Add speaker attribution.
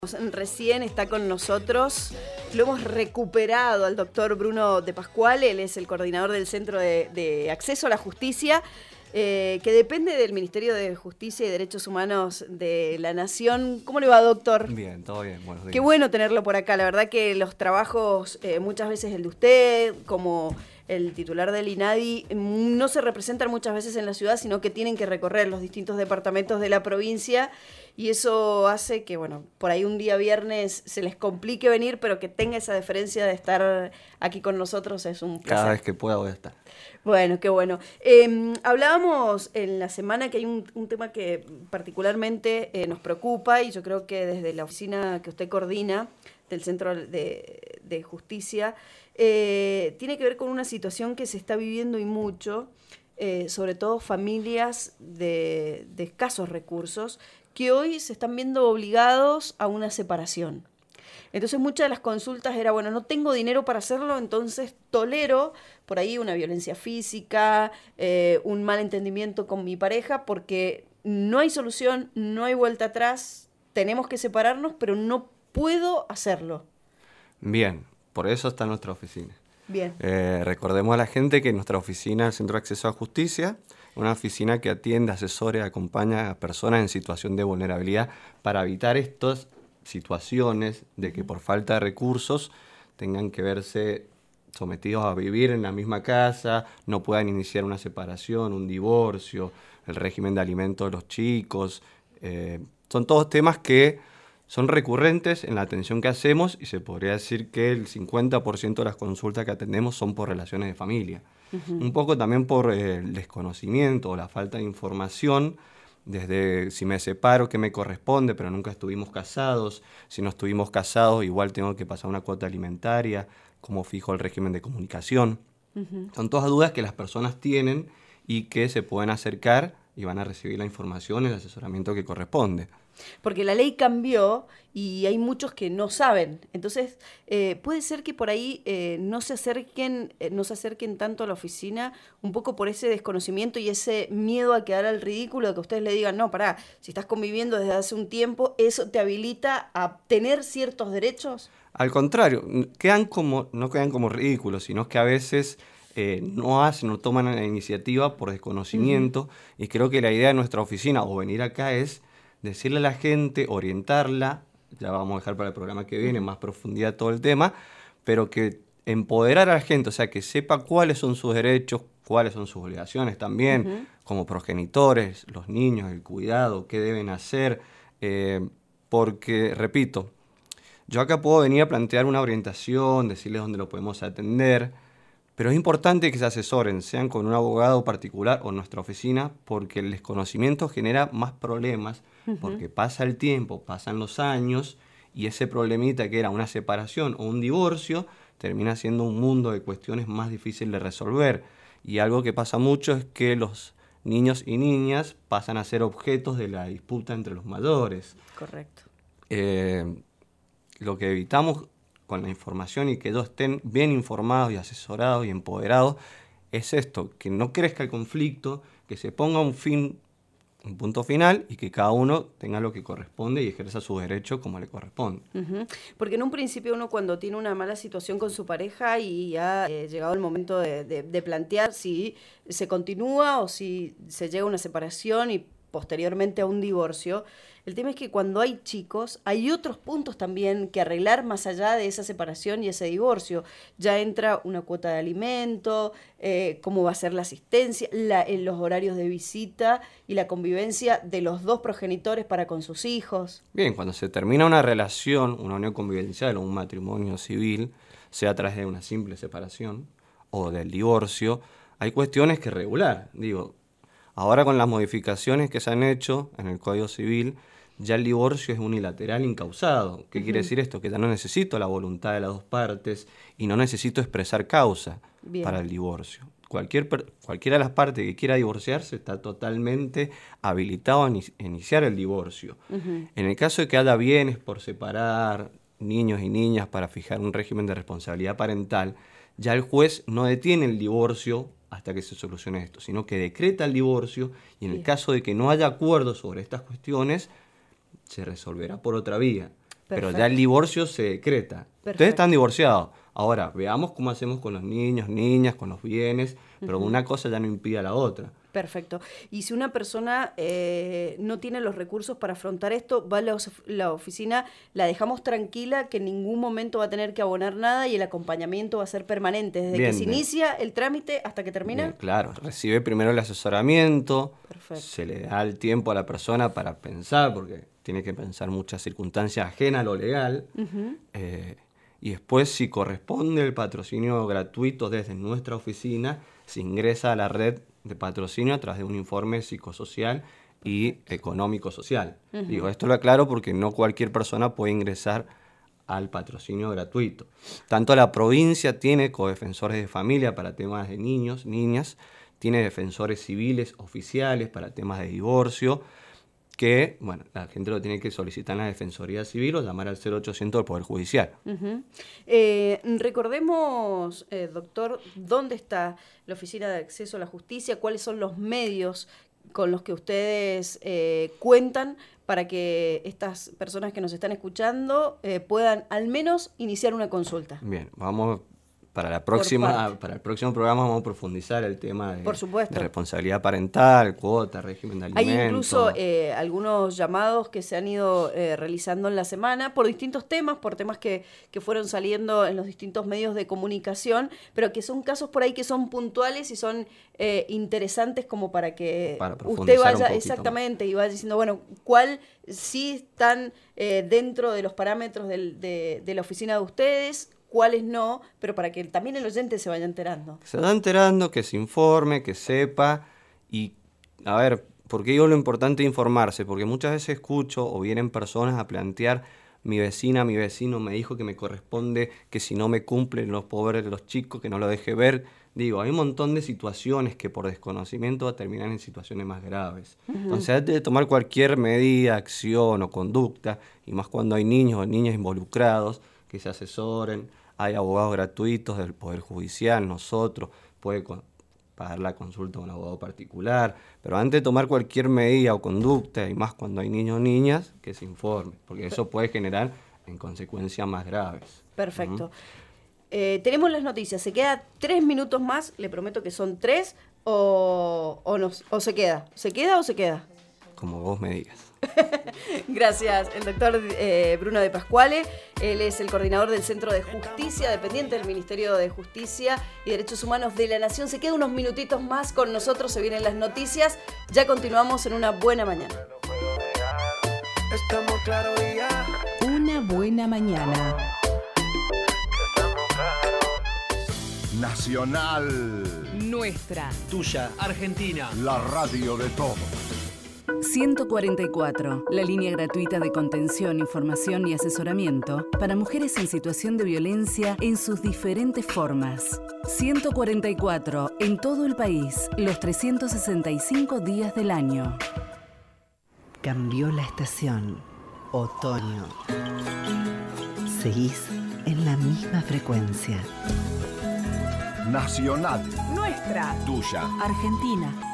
Speaker 1: Recién está con nosotros, lo hemos recuperado al doctor Bruno de Pasquale, él es el coordinador del Centro de Acceso a la Justicia, que depende del Ministerio de Justicia y Derechos Humanos de la Nación. ¿Cómo le va, doctor?
Speaker 2: Bien, todo bien, buenos días.
Speaker 1: Qué bueno tenerlo por acá, la verdad que los trabajos, muchas veces el de usted, como el titular del INADI, no se representan muchas veces en la ciudad, sino que tienen que recorrer los distintos departamentos de la provincia, y eso hace que, bueno, por ahí un día viernes se les complique venir, pero que tenga esa deferencia de estar aquí con nosotros es un placer.
Speaker 2: Cada vez que pueda voy a estar.
Speaker 1: Bueno, qué bueno. Hablábamos en la semana que hay un tema que particularmente nos preocupa, y yo creo que desde la oficina que usted coordina del Centro de Justicia, tiene que ver con una situación que se está viviendo y mucho, sobre todo familias de escasos recursos, que hoy se están viendo obligados a una separación. Entonces muchas de las consultas era, bueno, no tengo dinero para hacerlo, entonces tolero por ahí una violencia física, un mal entendimiento con mi pareja, porque no hay solución, no hay vuelta atrás, tenemos que separarnos, pero no puedo hacerlo.
Speaker 2: Bien, por eso está nuestra oficina.
Speaker 1: Bien.
Speaker 2: Recordemos a la gente que nuestra oficina, el Centro de Acceso a Justicia, es una oficina que atiende, asesora y acompaña a personas en situación de vulnerabilidad para evitar estas situaciones de que por falta de recursos tengan que verse sometidos a vivir en la misma casa, no puedan iniciar una separación, un divorcio, el régimen de alimentos de los chicos. Son todos temas que son recurrentes en la atención que hacemos, y se podría decir que el 50% de las consultas que atendemos son por relaciones de familia. Un poco también por el desconocimiento o la falta de información, desde si me separo, qué me corresponde, pero nunca estuvimos casados. Si no estuvimos casados, igual tengo que pasar una cuota alimentaria, cómo fijo el régimen de comunicación. Son todas dudas que las personas tienen y que se pueden acercar y van a recibir la información y el asesoramiento que corresponde.
Speaker 1: Porque la ley cambió y hay muchos que no saben. Entonces, puede ser que por ahí no se acerquen tanto a la oficina, un poco por ese desconocimiento y ese miedo a quedar al ridículo, de que ustedes le digan, no, pará, si estás conviviendo desde hace un tiempo, ¿eso te habilita a tener ciertos derechos?
Speaker 2: Al contrario, no quedan como ridículos, sino que a veces no toman la iniciativa por desconocimiento. Y creo que la idea de nuestra oficina, o venir acá, es decirle a la gente, orientarla, ya vamos a dejar para el programa que viene más profundidad todo el tema, pero que empoderar a la gente, o sea, que sepa cuáles son sus derechos, cuáles son sus obligaciones también, como progenitores, los niños, el cuidado, qué deben hacer, porque, repito, yo acá puedo venir a plantear una orientación, decirles dónde lo podemos atender, pero es importante que se asesoren, sean con un abogado particular o en nuestra oficina, porque el desconocimiento genera más problemas, porque pasa el tiempo, pasan los años, y ese problemita que era una separación o un divorcio termina siendo un mundo de cuestiones más difíciles de resolver. Y algo que pasa mucho es que los niños y niñas pasan a ser objetos de la disputa entre los mayores.
Speaker 1: Correcto.
Speaker 2: Lo que evitamos con la información y que ellos estén bien informados y asesorados y empoderados es esto, que no crezca el conflicto, que se ponga un punto final, y que cada uno tenga lo que corresponde y ejerza su derecho como le corresponde.
Speaker 1: Porque en un principio uno, cuando tiene una mala situación con su pareja y ha llegado el momento de plantear si se continúa o si se llega a una separación y posteriormente a un divorcio, el tema es que cuando hay chicos hay otros puntos también que arreglar más allá de esa separación y ese divorcio. Ya entra una cuota de alimento, cómo va a ser la asistencia, los horarios de visita y la convivencia de los dos progenitores para con sus hijos.
Speaker 2: Bien, cuando se termina una relación, una unión convivencial o un matrimonio civil, sea a través de una simple separación o del divorcio, hay cuestiones que regular. Ahora, con las modificaciones que se han hecho en el Código Civil, ya el divorcio es unilateral incausado. ¿Qué quiere decir esto? Que ya no necesito la voluntad de las dos partes y no necesito expresar causa para el divorcio. Cualquiera de las partes que quiera divorciarse está totalmente habilitado a iniciar el divorcio. En el caso de que haya bienes por separar, niños y niñas para fijar un régimen de responsabilidad parental, ya el juez no detiene el divorcio hasta que se solucione esto, sino que decreta el divorcio, y en el caso de que no haya acuerdo sobre estas cuestiones, se resolverá por otra vía. pero ya el divorcio se decreta.
Speaker 1: Perfecto.
Speaker 2: Ustedes están divorciados. Ahora, veamos cómo hacemos con los niños, niñas, con los bienes, pero una cosa ya no impide a la otra.
Speaker 1: Perfecto. Y si una persona no tiene los recursos para afrontar esto, va a la oficina, la dejamos tranquila, que en ningún momento va a tener que abonar nada y el acompañamiento va a ser permanente, desde que se inicia el trámite hasta que termina.
Speaker 2: Bien, claro, recibe primero el asesoramiento,
Speaker 1: Perfecto.
Speaker 2: se le da el tiempo a la persona para pensar, porque tiene que pensar muchas circunstancias ajenas a lo legal, y después, si corresponde el patrocinio gratuito desde nuestra oficina, se ingresa a la red de patrocinio a través de un informe psicosocial y económico-social. Digo, esto lo aclaro porque no cualquier persona puede ingresar al patrocinio gratuito. Tanto la provincia tiene codefensores de familia para temas de niños, niñas, tiene defensores civiles oficiales para temas de divorcio, que, bueno, la gente lo tiene que solicitar en la Defensoría Civil o llamar al 0800 del Poder Judicial.
Speaker 1: Recordemos, doctor, ¿dónde está la Oficina de Acceso a la Justicia? ¿Cuáles son los medios con los que ustedes cuentan para que estas personas que nos están escuchando puedan al menos iniciar una consulta?
Speaker 2: Bien, vamos... Para el próximo programa vamos a profundizar el tema de responsabilidad parental, cuota, régimen de alimentos.
Speaker 1: Hay incluso algunos llamados que se han ido realizando en la semana por distintos temas, por temas que fueron saliendo en los distintos medios de comunicación, pero que son casos por ahí que son puntuales y son interesantes como para que usted vaya exactamente y vaya diciendo, bueno, cuál sí están dentro de los parámetros de la oficina de ustedes, cuáles no, pero para que también el oyente se vaya enterando.
Speaker 2: Se vaya enterando, que se informe, que sepa. Y, a ver, ¿por qué digo lo importante de informarse? Porque muchas veces escucho o vienen personas a plantear, mi vecina, mi vecino me dijo que me corresponde, que si no me cumplen los pobres de los chicos, que no lo deje ver. Digo, hay un montón de situaciones que por desconocimiento terminan en situaciones más graves. Entonces, antes de tomar cualquier medida, acción o conducta, y más cuando hay niños o niñas involucrados, que se asesoren. Hay abogados gratuitos del Poder Judicial, nosotros, puede pagar la consulta a un abogado particular, pero antes de tomar cualquier medida o conducta, y más cuando hay niños o niñas, que se informe, porque eso puede generar en consecuencias más graves.
Speaker 1: Perfecto. Tenemos las noticias, se queda 3 minutos más, le prometo que son 3, o se queda. ¿Se queda o se queda?
Speaker 2: Como vos me digas.
Speaker 1: Gracias, el doctor Bruno de Pasquale. Él es el coordinador del Centro de Justicia, dependiente del Ministerio de Justicia y Derechos Humanos de la Nación. Se queda unos minutitos más con nosotros, se vienen las noticias. Ya continuamos en Una Buena Mañana.
Speaker 3: Una buena mañana.
Speaker 4: Nacional.
Speaker 3: Nuestra.
Speaker 5: Tuya, Argentina.
Speaker 4: La radio de todos.
Speaker 3: 144, la línea gratuita de contención, información y asesoramiento para mujeres en situación de violencia en sus diferentes formas. 144, en todo el país, los 365 días del año.
Speaker 6: Cambió la estación, otoño. Seguís en la misma frecuencia.
Speaker 4: Nacional.
Speaker 3: Nuestra.
Speaker 4: Tuya.
Speaker 3: Argentina.